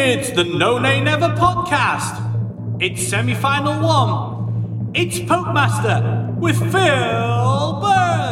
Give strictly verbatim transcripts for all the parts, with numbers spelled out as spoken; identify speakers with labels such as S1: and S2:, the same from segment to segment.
S1: It's the No Nay Never podcast. It's semi-final one. It's Popemaster with Phil Bird.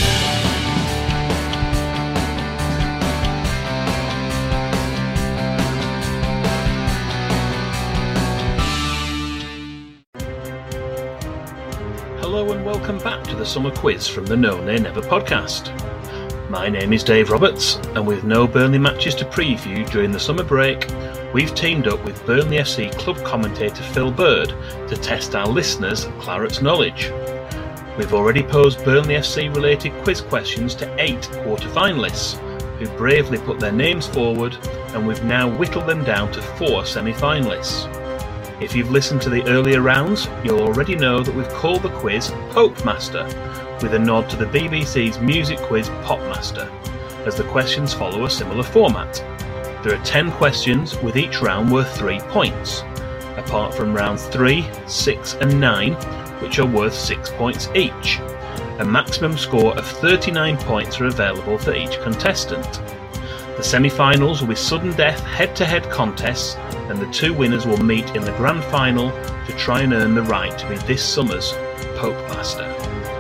S2: Hello and welcome back to the summer quiz from the No Nay Never podcast. My name is Dave Roberts, and with no Burnley matches to preview during the summer break, we've teamed up with Burnley F C club commentator Phil Bird to test our listeners' Claret's knowledge. We've already posed Burnley F C related quiz questions to eight quarter-finalists, who bravely put their names forward, and we've now whittled them down to four semi-finalists. If you've listened to the earlier rounds, you'll already know that we've called the quiz Popemaster, with a nod to the B B C's music quiz Popmaster, as the questions follow a similar format. There are ten questions, with each round worth three points, apart from rounds three, six and nine, which are worth six points each. A maximum score of thirty-nine points are available for each contestant. The semi-finals will be sudden death head-to-head contests, and the two winners will meet in the grand final to try and earn the right to be this summer's Popemaster.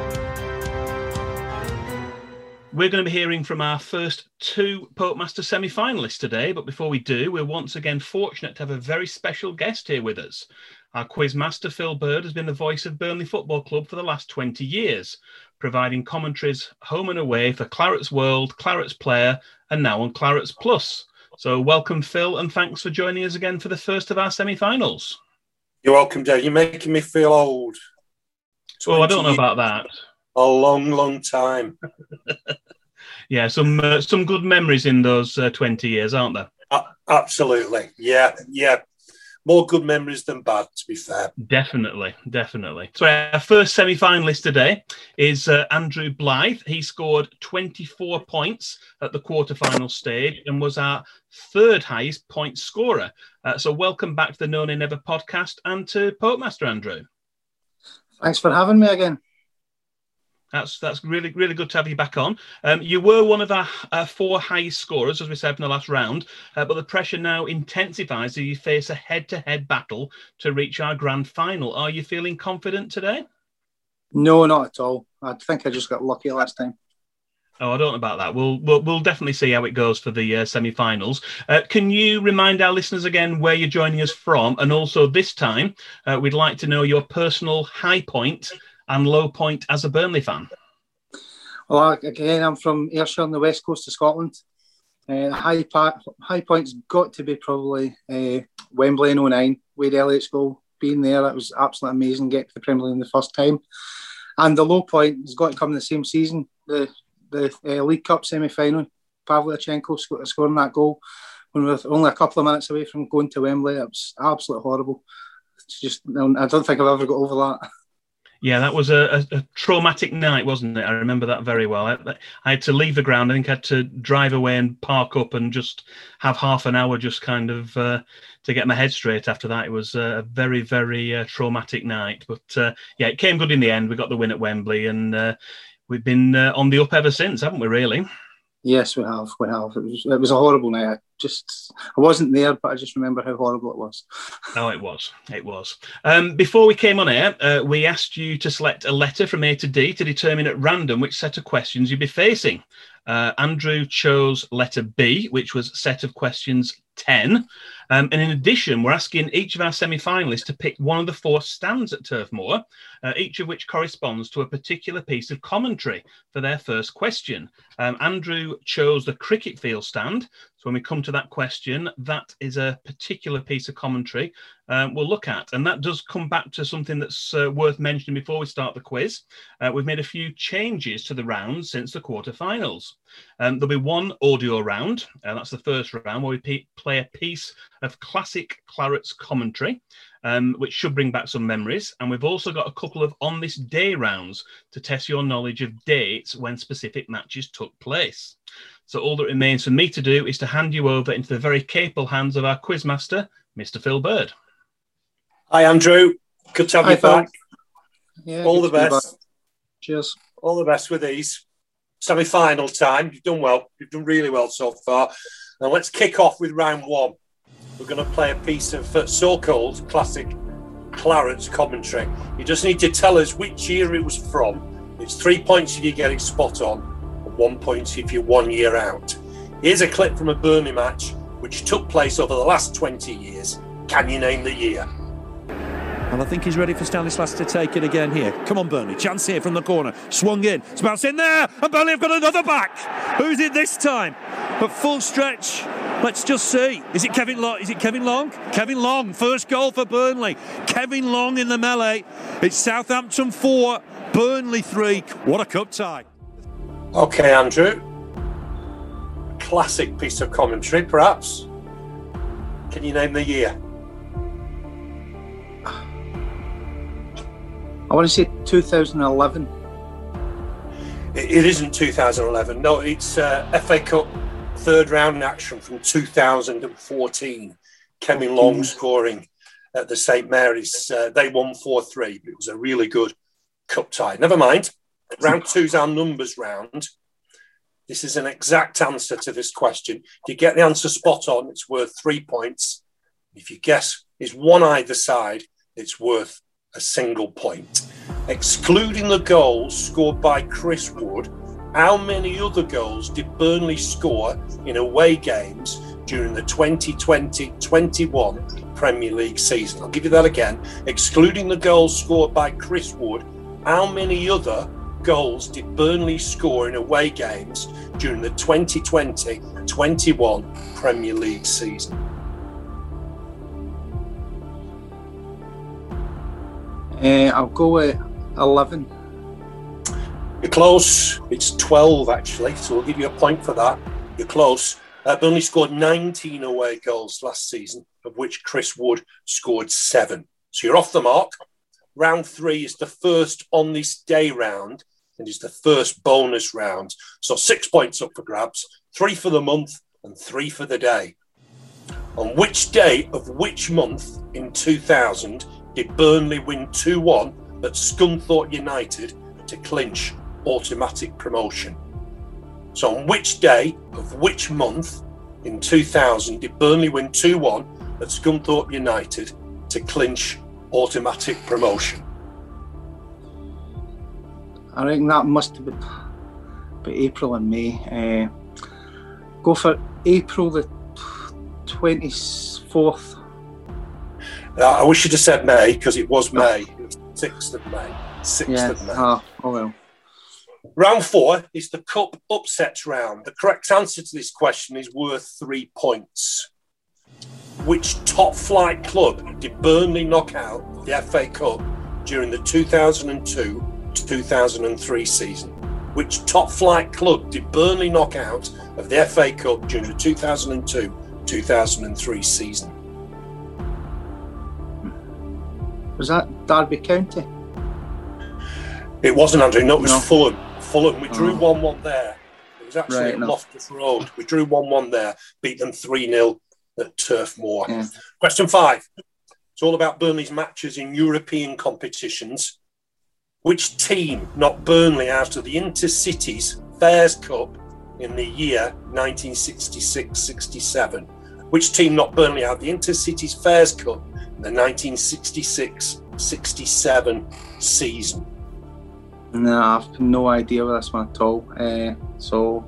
S2: We're going to be hearing from our first two Popemaster semi-finalists today, but before we do, we're once again fortunate to have a very special guest here with us. Our quizmaster Phil Bird has been the voice of Burnley Football Club for the last twenty years, providing commentaries home and away for Claret's World, Claret's Player, and now on Claret's Plus. So welcome, Phil, and thanks for joining us again for the first of our semi-finals.
S3: You're welcome, Dave. You're making me feel old.
S2: Oh, I don't know about that.
S3: A long, long time.
S2: Yeah, some uh, some good memories in those uh, twenty years, aren't there?
S3: Uh, absolutely. Yeah, yeah. More good memories than bad, to be fair.
S2: Definitely, definitely. So our first semi-finalist today is uh, Andrew Blythe. He scored twenty-four points at the quarter-final stage and was our third highest point scorer. Uh, so welcome back to the No Nay Never podcast and to Popemaster, Andrew.
S4: Thanks for having me again.
S2: That's that's really, really good to have you back on. Um, you were one of our, our four highest scorers, as we said in the last round, uh, but the pressure now intensifies as you face a head-to-head battle to reach our grand final. Are you feeling confident today?
S4: No, not at all. I think I just got lucky last time.
S2: Oh, I don't know about that. We'll we'll, we'll definitely see how it goes for the uh, semi-finals. Uh, can you remind our listeners again where you're joining us from? And also this time, uh, we'd like to know your personal high point and low point as a Burnley fan.
S4: Well, again, I'm from Ayrshire on the west coast of Scotland. Uh, high, pa- high point's got to be probably uh, Wembley in oh nine, Wade Elliott's goal. Being there, it was absolutely amazing, getting to the Premier League the first time. And the low point has got to come in the same season, the the uh, League Cup semi-final. Pavlyuchenko sc- scoring that goal when we were only a couple of minutes away from going to Wembley. It was absolutely horrible. It's just, I don't think I've ever got over that.
S2: Yeah, that was a, a, a traumatic night, wasn't it? I remember that very well. I, I had to leave the ground. I think I had to drive away and park up and just have half an hour just kind of uh, to get my head straight after that. It was a very, very uh, traumatic night. But uh, yeah, it came good in the end. We got the win at Wembley and uh, we've been uh, on the up ever since, haven't we, really?
S4: Yes, we have. We have. It was, it was a horrible night. I just, I wasn't there, but I just remember how horrible it was.
S2: Oh, it was. It was. Um, before we came on air, uh, we asked you to select a letter from A to D to determine at random which set of questions you'd be facing. Uh, Andrew chose letter B, which was set of questions ten. Um, and in addition, we're asking each of our semi-finalists to pick one of the four stands at Turf Moor, uh, each of which corresponds to a particular piece of commentary for their first question. Um, Andrew chose the cricket field stand. So when we come to that question, that is a particular piece of commentary um, we'll look at. And that does come back to something that's uh, worth mentioning before we start the quiz. Uh, we've made a few changes to the rounds since the quarterfinals. Um, there'll be one audio round, and that's the first round, where we pe- play a piece of classic Claret's commentary, um, which should bring back some memories. And we've also got a couple of on this day rounds to test your knowledge of dates when specific matches took place. So all that remains for me to do is to hand you over into the very capable hands of our quizmaster, Mister Phil Bird.
S3: Hi, Andrew. Good to have
S4: Hi,
S3: you
S4: Phil.
S3: back.
S4: Yeah,
S3: All the
S4: good to be
S3: best.
S4: back. Cheers.
S3: All the best with these. Semi-final time. You've done well. You've done really well so far. Now let's kick off with round one. we're going to play a piece of uh, so-called classic Clarets commentary. You just need to tell us which year it was from. It's three points if you get it spot on, and one point if you're one year out. Here's a clip from a Burnley match which took place over the last twenty years. Can you name the year?
S5: And I think he's ready for Stanislas to take it again here. Come on, Burnley. Chance here from the corner. Swung in. It's bounced in there. And Burnley have got another back. Who's it this time? At full stretch. Let's just see. Is it Kevin Long? Is it Kevin Long? Kevin Long. First goal for Burnley. Kevin Long in the melee. It's Southampton four, Burnley three. What a cup tie.
S3: Okay, Andrew. Classic piece of commentary, perhaps. Can you name the year?
S4: I want to say two thousand eleven.
S3: It, it isn't two thousand eleven. No, it's uh, F A Cup third round action from two thousand fourteen. Kevin Long scoring at the Saint Mary's. Uh, they won four three, but it was a really good cup tie. Never mind. Round two's our numbers round. This is an exact answer to this question. If you get the answer spot on, it's worth three points. If you guess is one either side, it's worth a single point. Excluding the goals scored by Chris Wood, how many other goals did Burnley score in away games during the twenty twenty twenty-one Premier League season? I'll give you that again. Excluding the goals scored by Chris Wood, how many other goals did Burnley score in away games during the twenty twenty twenty-one Premier League season?
S4: Uh, I'll go with eleven.
S3: You're close. It's twelve, actually, so we'll give you a point for that. You're close. Uh, Burnley scored nineteen away goals last season, of which Chris Wood scored seven. So you're off the mark. Round three is the first on this day round and is the first bonus round. So six points up for grabs, three for the month and three for the day. On which day of which month in two thousand did Burnley win two one at Scunthorpe United to clinch automatic promotion? So on which day of which month in two thousand did Burnley win two one at Scunthorpe United to clinch automatic promotion?
S4: I reckon that must have been, been April and May. Uh, go for April the twenty-fourth.
S3: Uh, I wish you'd have said May, because it was May. It was sixth of May. sixth
S4: Yeah.
S3: of May.
S4: Oh, oh well.
S3: Round four is the Cup Upsets round. The correct answer to this question is worth three points. Which top flight club did Burnley knock out the F A Cup during the two thousand two to two thousand three season? Which top flight club did Burnley knock out of the F A Cup during the two thousand two to two thousand three season?
S4: Was that Derby County?
S3: It wasn't, Andrew. No, it was
S4: No.
S3: Fulham. Fulham. We drew
S4: Oh.
S3: one one there. It was actually
S4: Right,
S3: at
S4: no.
S3: Loftus Road. We drew one one there, beat them three nil at Turf Moor.
S4: Yeah.
S3: Question five. It's all about Burnley's matches in European competitions. Which team knocked Burnley out of the Intercities Fairs Cup in the year nineteen sixty-six sixty-seven? Which team knocked Burnley out of the Intercities Fairs Cup in the nineteen sixty-six sixty-seven season?
S4: No, I've no idea with this one at all. Uh, so,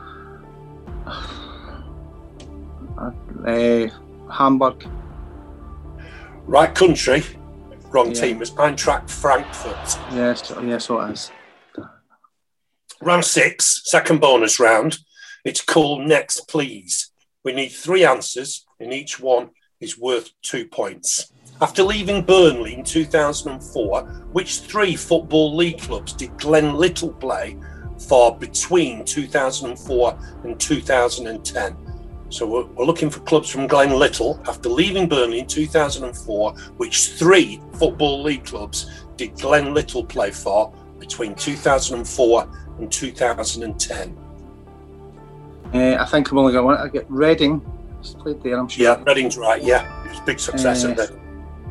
S4: uh, Hamburg.
S3: Right country, wrong
S4: Yeah.
S3: team. It's Eintracht Frankfurt.
S4: Yes, yes, so it is.
S3: Round six, second bonus round. It's called Next Please. We need three answers, and each one is worth two points. After leaving Burnley in two thousand four, which three Football League clubs did Glenn Little play for between two thousand four and two thousand ten? So we're, we're looking for clubs from Glenn Little. After leaving Burnley in two thousand four, which three Football League clubs did Glenn Little play for between two thousand four and two thousand ten?
S4: Uh, I think I'm only going to want to get Reading. He's played there, I'm sure.
S3: Yeah, Reading's right, yeah. It was a big success
S4: Uh,
S3: at Reading.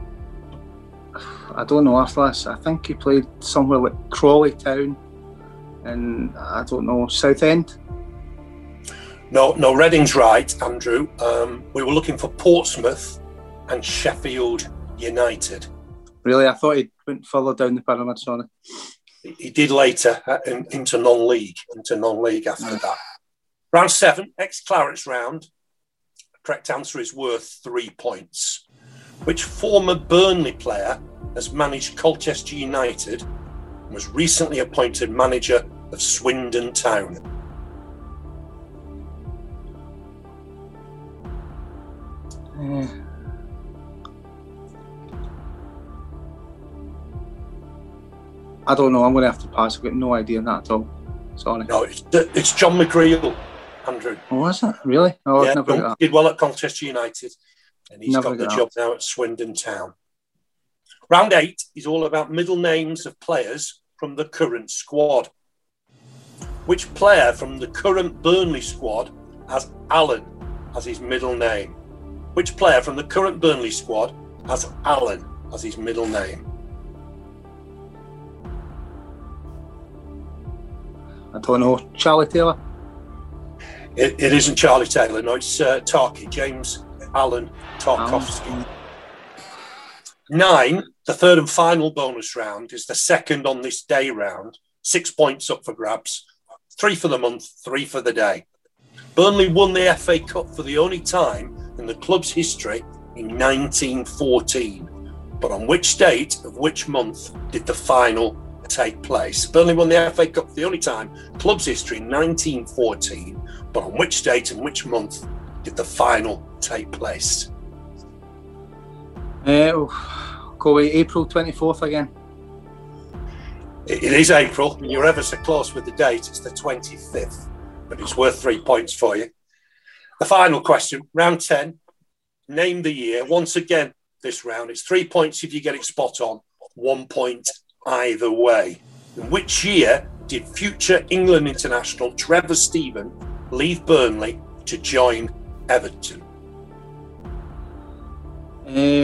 S4: I don't know after this. I think he played somewhere like Crawley Town and I don't know, Southend.
S3: No, no, Reading's right, Andrew. Um, we were looking for Portsmouth and Sheffield United.
S4: Really? I thought he went further down the pyramid, sorry.
S3: He, he did later uh, in, into non-league, into non-league after that. Round seven, ex-Clarets round. Correct answer is worth three points. Which former Burnley player has managed Colchester United and was recently appointed manager of Swindon Town?
S4: Uh, I don't know. I'm going to have to pass. I've got no idea on that at all. Sorry.
S3: No, it's, it's John McGreal, Andrew.
S4: Oh, is it? Really? Oh,
S3: yeah,
S4: I've never got that.
S3: Did well at Colchester United, and he's
S4: Never
S3: got the
S4: got
S3: job now at Swindon Town. Round eight is all about middle names of players from the current squad. Which player from the current Burnley squad has Alan as his middle name? Which player from the current Burnley squad has Alan as his middle name?
S4: I don't know. Charlie Taylor?
S3: It, it isn't Charlie Taylor, no, it's uh, Tarky, James Alan Tarkowski.
S4: Um,
S3: Nine, the third and final bonus round, is the second on this day round. Six points up for grabs. Three for the month, three for the day. Burnley won the F A Cup for the only time in the club's history in nineteen fourteen. But on which date of which month did the final take place? Burnley won the F A Cup for the only time in the club's history in nineteen fourteen. But on which date and which month did the final take place?
S4: Uh, oh, go away, April twenty-fourth again.
S3: It, it is April, and you're ever so close with the date. It's the twenty-fifth, but it's worth three points for you. The final question, round ten, name the year. Once again, this round, it's three points if you get it spot on, one point either way. In which year did future England international Trevor Steven leave Burnley to join Everton?
S4: Uh,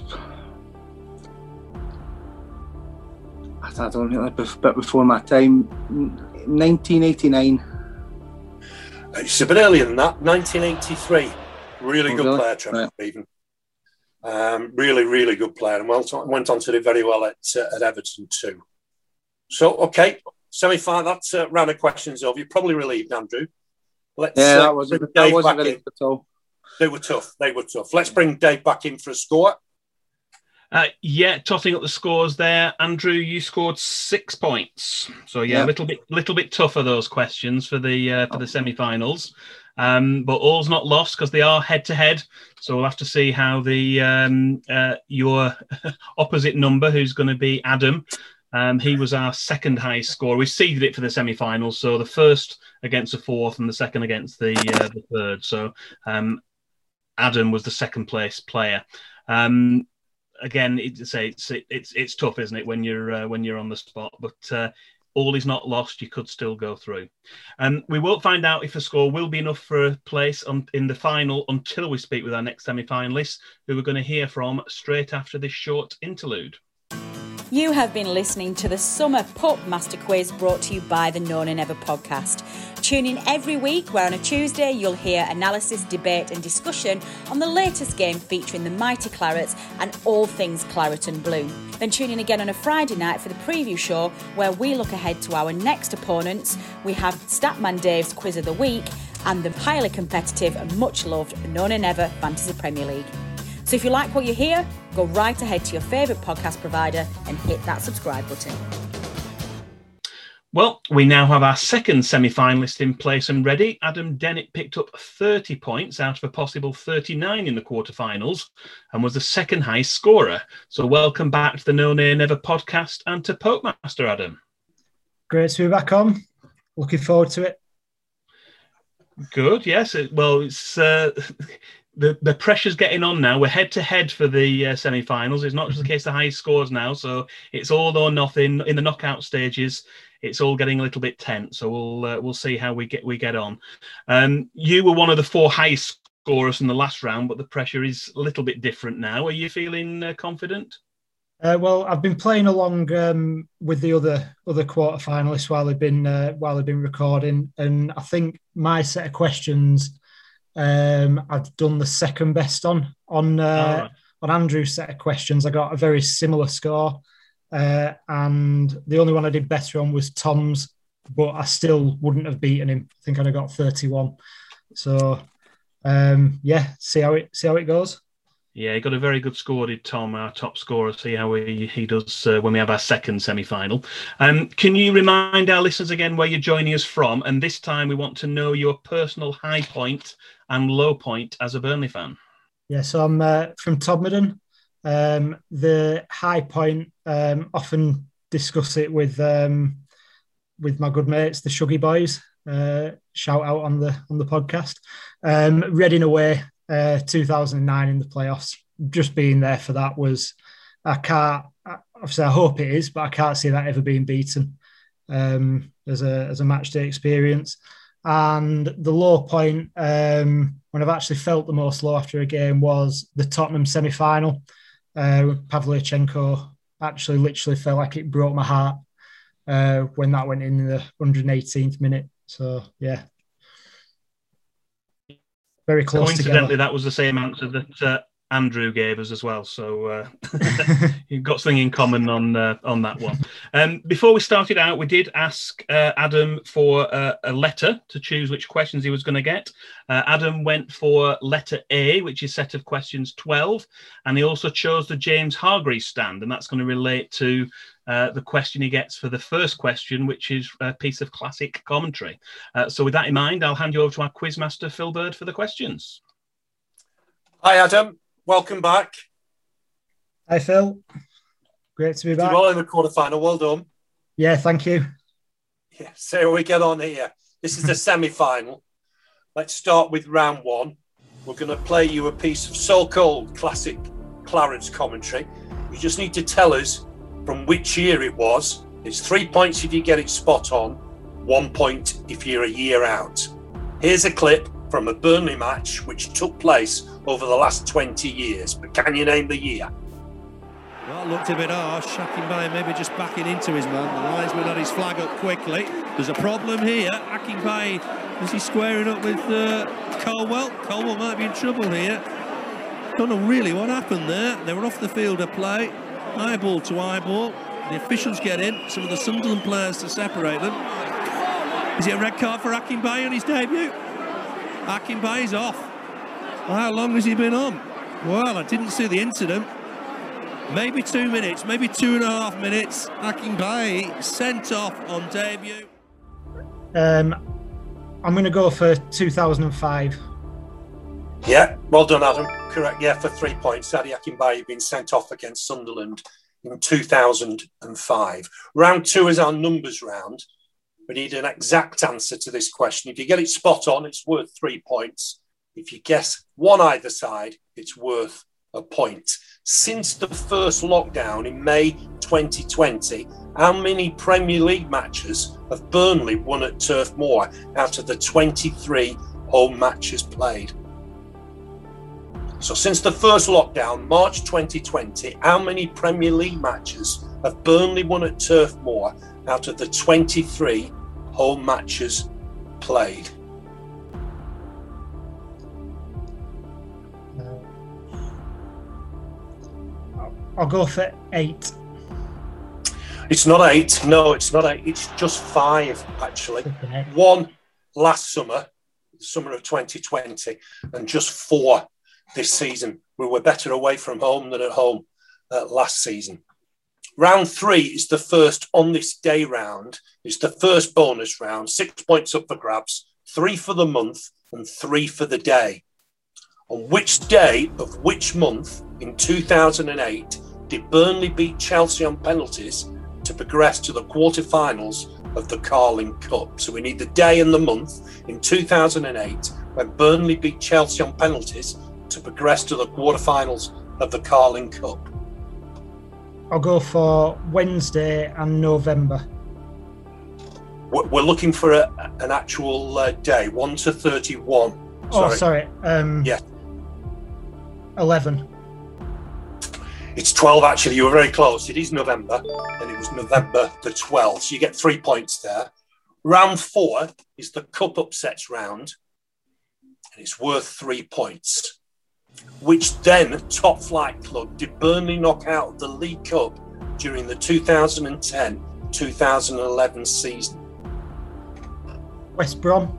S4: I don't know, a bit before my time. nineteen eighty-nine.
S3: It's a bit earlier than that, nineteen eighty-three. Really
S4: Oh,
S3: good
S4: really?
S3: player, Trevor
S4: Right.
S3: Steven. Um, really, really good player, and well, went on to do very well at, uh, at Everton too. So, okay, semi-final, that's a round of questions over. You're probably relieved, Andrew. Let's,
S4: Yeah,
S3: uh,
S4: that wasn't,
S3: bring
S4: that
S3: Dave
S4: wasn't
S3: back
S4: very
S3: in.
S4: good at all.
S3: They were tough. They were tough. Let's bring Dave back in for a score.
S2: Uh, yeah, totting up the scores there. Andrew, you scored six points. So yeah, a
S4: Yeah.
S2: little bit, little bit tougher those questions for the uh, for the semi-finals. Um, but all's not lost because they are head to head. So we'll have to see how the um, uh, your opposite number, who's going to be Adam. Um, he was our second highest score. We seeded it for the semi-finals, so the first against the fourth and the second against the uh, the third. So um, Adam was the second place player. Um, again, it's it's it's it's tough, isn't it, when you're uh, when you're on the spot? But uh, all is not lost. You could still go through. Um, we won't find out if the score will be enough for a place on, in the final until we speak with our next semi-finalists, who we're going to hear from straight after this short interlude.
S6: You have been listening to the Summer Pup Master Quiz brought to you by the Known and Never podcast. Tune in every week where on a Tuesday you'll hear analysis, debate and discussion on the latest game featuring the mighty Clarets and all things Claret and Blue. Then tune in again on a Friday night for the preview show where we look ahead to our next opponents. We have Statman Dave's Quiz of the Week and the highly competitive and much loved Known and Never Fantasy Premier League. So if you like what you hear, go right ahead to your favourite podcast provider and hit that subscribe button.
S2: Well, we now have our second semi-finalist in place and ready. Adam Dennett picked up thirty points out of a possible thirty-nine in the quarterfinals and was the second highest scorer. So welcome back to the No Nay Never podcast and to Pokemaster, Adam.
S7: Great to be back on. Looking forward to it.
S2: Good, yes. It, well, it's uh, the the pressure's getting on now. We're head to head for the uh, semi-finals. It's not just the case of high scores now, so it's all or nothing in the knockout stages. It's all getting a little bit tense, so we'll uh, we'll see how we get we get on. Um, you were one of the four highest scorers in the last round, but the pressure is a little bit different now. Are you feeling uh, confident?
S7: Uh, well, I've been playing along um, with the other other quarter finalists while they've been uh, while they've been recording, and I think my set of questions um, I've done the second best on on uh, oh, right. on Andrew's set of questions. I got a very similar score, uh, and the only one I did better on was Tom's, but I still wouldn't have beaten him. I think I'd have got thirty-one. So um, yeah, see how it see how it goes.
S2: Yeah, he got a very good score, did Tom, our top scorer. See how he, he does uh, when we have our second semi-final. Um, can you remind our listeners again where you're joining us from? And this time we want to know your personal high point and low point as a Burnley fan.
S7: Yeah, so I'm uh, from Todmorden. Um, the high point, um, often discuss it with um, with my good mates, the Shuggy Boys. Uh, shout out on the on the podcast. Um, Reading away. Uh, two thousand nine in the playoffs. Just being there for that was, I can't, obviously I hope it is, but I can't see that ever being beaten um, as a as a match day experience. And the low point, um, when I've actually felt the most low after a game, was the Tottenham semi-final. Uh, Pavlyuchenko actually literally felt like it broke my heart uh, when that went in the one hundred eighteenth minute. So, yeah. Very close
S2: Coincidentally,
S7: together.
S2: That was the same answer that uh, Andrew gave us as well. So uh, you've got something in common on uh, on that one. Um, before we started out, we did ask uh, Adam for uh, a letter to choose which questions he was going to get. Uh, Adam went for letter A, which is set of questions twelve. And he also chose the James Hargreaves stand. And that's going to relate to Uh, the question he gets for the first question, which is a piece of classic commentary. Uh, so with that in mind, I'll hand you over to our quizmaster, Phil Bird, for the questions.
S3: Hi, Adam. Welcome back.
S7: Hi, Phil. Great to be back.
S3: You're well in the quarterfinal. Well done.
S7: Yeah, thank you.
S3: Yeah, so we get on here. This is the semi-final. Let's start with round one. We're going to play you a piece of so-called classic Clarence commentary. You just need to tell us from which year it was. It's three points if you get it spot on, one point if you're a year out. Here's a clip from a Burnley match which took place over the last twenty years. But can you name the year?
S5: Well, looked a bit harsh. Akinbaye maybe just backing into his man. The linesman had his flag up quickly. There's a problem here. Akinbaye, is he squaring up with uh, Colwell? Colwell might be in trouble here. Don't know really what happened there. They were off the field of play. Eyeball to eyeball. The officials get in. Some of the Sunderland players to separate them. Is it a red card for Akinbaye on his debut? Akinbaye's off. How long has he been on? Well, I didn't see the incident. Maybe two minutes, maybe two and a half minutes. Akinbaye sent off on debut.
S7: Um, I'm going to go for two thousand five.
S3: Yeah, well done, Adam. Correct. Yeah, for three points. Sadie Akinbaye had been sent off against Sunderland in two thousand five. Round two is our numbers round. We need an exact answer to this question. If you get it spot on, it's worth three points. If you guess one either side, it's worth a point. Since the first lockdown in May twenty twenty, how many Premier League matches have Burnley won at Turf Moor out of the twenty-three home matches played? So since the first lockdown, March twenty twenty, how many Premier League matches have Burnley won at Turf Moor out of the twenty-three home matches played?
S7: I'll go for eight.
S3: It's not eight. No, it's not eight. It's just five, actually. One last summer, the summer of twenty twenty, and just four this season. We were better away from home than at home uh, last season. Round three is the first on this day round. It's the first bonus round. Six points up for grabs, three for the month and three for the day. On which day of which month in two thousand eight did Burnley beat Chelsea on penalties to progress to the quarterfinals of the Carling Cup? So we need the day and the month in two thousand eight when Burnley beat Chelsea on penalties to progress to the quarterfinals of the Carling Cup.
S7: I'll go for Wednesday and November.
S3: We're looking for a, an actual uh, day, one to thirty-one.
S7: Sorry. Oh, sorry. Um,
S3: yeah.
S7: eleven.
S3: It's twelve, actually. You were very close. It is November, and it was November the twelfth. So you get three points there. Round four is the Cup Upsets round, and it's worth three points. Which then top flight club did Burnley knock out of the League Cup during the two thousand ten two thousand eleven season?
S7: West Brom.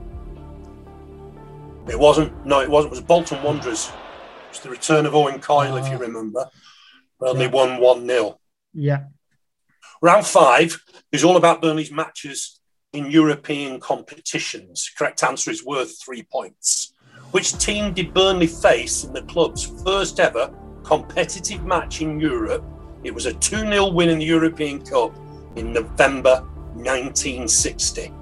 S3: It wasn't. No, it wasn't. It was Bolton Wanderers. It was the return of Owen Coyle, uh, if you remember. Burnley yeah. won one nil.
S7: Yeah.
S3: Round five is all about Burnley's matches in European competitions. Correct answer is worth three points. Which team did Burnley face in the club's first ever competitive match in Europe? It was a two nil win in the European Cup in November nineteen sixty.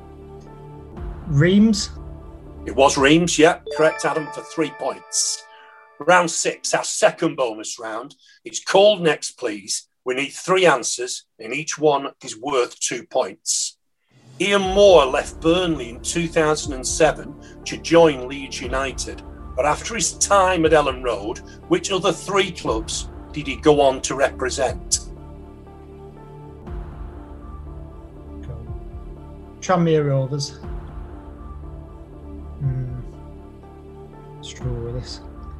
S7: Reims?
S3: It was Reims, yeah. Correct, Adam, for three points. Round six, our second bonus round. It's called Next Please. We need three answers, and each one is worth two points. Ian Moore left Burnley in two thousand seven to join Leeds United, but after his time at Ellen Road, which other three clubs did he go on to represent?
S7: Tranmere Rovers. Hmm. Struggle with this.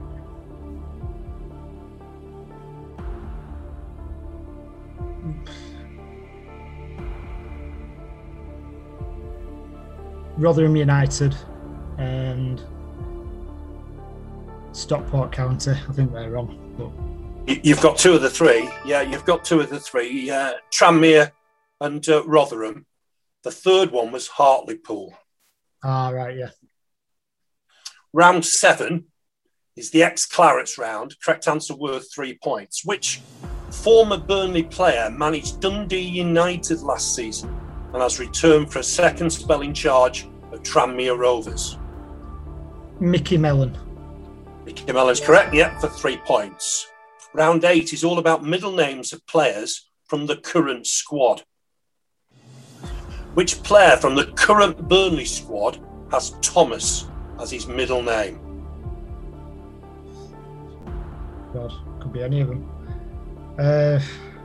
S7: Rotherham United and Stockport County. I think they're wrong. But...
S3: You've got two of the three. Yeah, you've got two of the three. Uh, Tranmere and uh, Rotherham. The third one was Hartlepool.
S7: Ah, right, yeah.
S3: Round seven is the ex-Clarets round. Correct answer worth three points. Which former Burnley player managed Dundee United last season and has returned for a second spell in charge of Tranmere Rovers?
S7: Mickey Mellon.
S3: Mickey Mellon's correct, yeah, for three points. Round eight is all about middle names of players from the current squad. Which player from the current Burnley squad has Thomas as his middle name?
S7: God, could be any of them. Uh...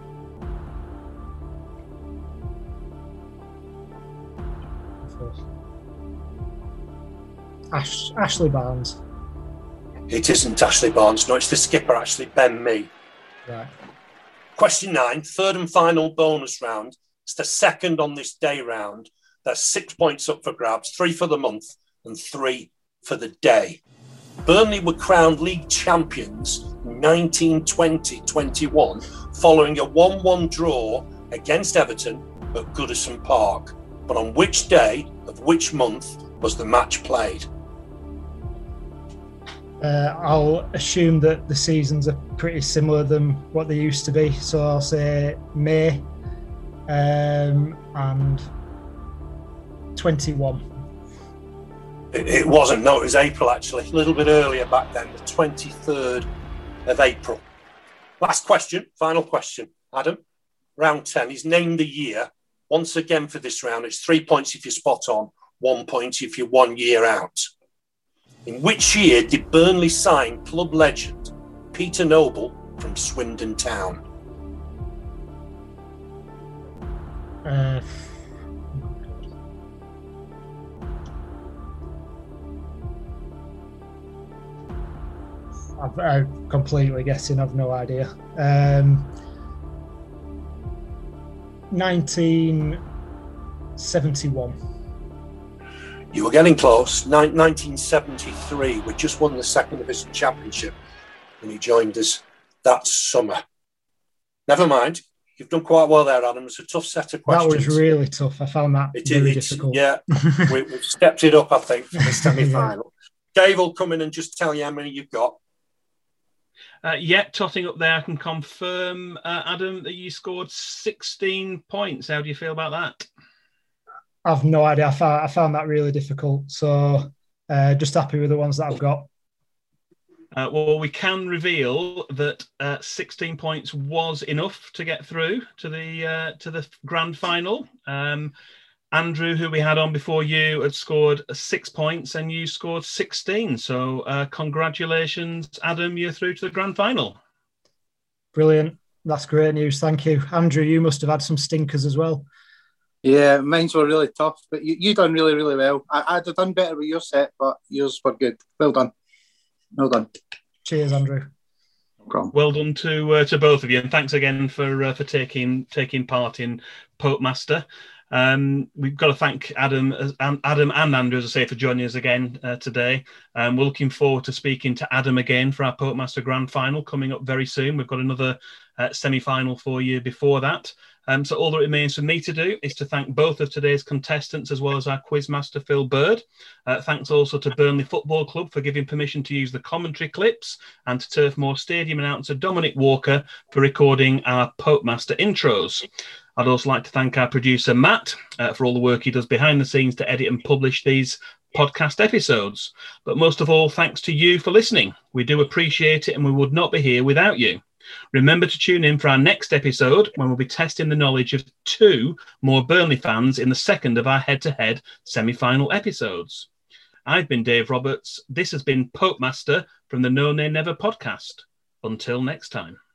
S7: Ash, Ashley Barnes.
S3: It isn't Ashley Barnes. No, it's the skipper, actually, Ben Mee.
S7: Right.
S3: Question nine, third and final bonus round. It's the second on this day round. There's six points up for grabs, three for the month and three for the day. Burnley were crowned league champions in nineteen twenty twenty-one following a one one draw against Everton at Goodison Park. But on which day of which month was the match played?
S7: Uh, I'll assume that the seasons are pretty similar than what they used to be. So I'll say May um, and twenty-one.
S3: It, it wasn't. No, it was April, actually. A little bit earlier back then, the twenty-third of April. Last question, final question. Adam, round ten is name the year. Once again for this round, it's three points if you're spot on, one point if you're one year out. In which year did Burnley sign club legend Peter Noble from Swindon Town?
S7: Uh, I've, I'm completely guessing. I've no idea. Um, nineteen seventy-one.
S3: You were getting close. Nin- nineteen seventy-three. We just won the second division championship and he joined us that summer. Never mind. You've done quite well there, Adam. It's a tough set of questions.
S7: That was really tough. I found that
S3: it,
S7: very
S3: it's,
S7: difficult.
S3: Yeah, we, we've stepped it up, I think, for the semi-final. Yeah. Dave will come in and just tell you how many you've got.
S2: Uh, yeah, totting up there, I can confirm, uh, Adam, that you scored sixteen points. How do you feel about that?
S7: I've no idea. I found, I found that really difficult. So uh, just happy with the ones that I've got.
S2: Uh, well, we can reveal that uh, sixteen points was enough to get through to the uh, to the grand final. Um, Andrew, who we had on before you, had scored six points and you scored sixteen. So uh, congratulations, Adam, you're through to the grand final.
S7: Brilliant. That's great news. Thank you. Andrew, you must have had some stinkers as well.
S4: Yeah, mine were really tough, but you, you done really, really well. I, I'd have done better with your set, but yours were good. Well done. Well done.
S7: Cheers, Andrew.
S4: No problem.
S2: Well done to uh, to both of you, and thanks again for uh, for taking taking part in Pope Master. Um, we've got to thank Adam, um, Adam and Andrew, as I say, for joining us again uh, today. Um, we're looking forward to speaking to Adam again for our Pope Master Grand Final coming up very soon. We've got another uh, semi-final for you before that. Um, so all that remains for me to do is to thank both of today's contestants as well as our quiz master, Phil Bird. Uh, thanks also to Burnley Football Club for giving permission to use the commentary clips, and to Turf Moor Stadium announcer Dominic Walker for recording our Pope Master intros. I'd also like to thank our producer, Matt, uh, for all the work he does behind the scenes to edit and publish these podcast episodes. But most of all, thanks to you for listening. We do appreciate it, and we would not be here without you. Remember to tune in for our next episode, when we'll be testing the knowledge of two more Burnley fans in the second of our head-to-head semi-final episodes. I've been Dave Roberts. This has been Pope Master from the No Nay Never podcast. Until next time.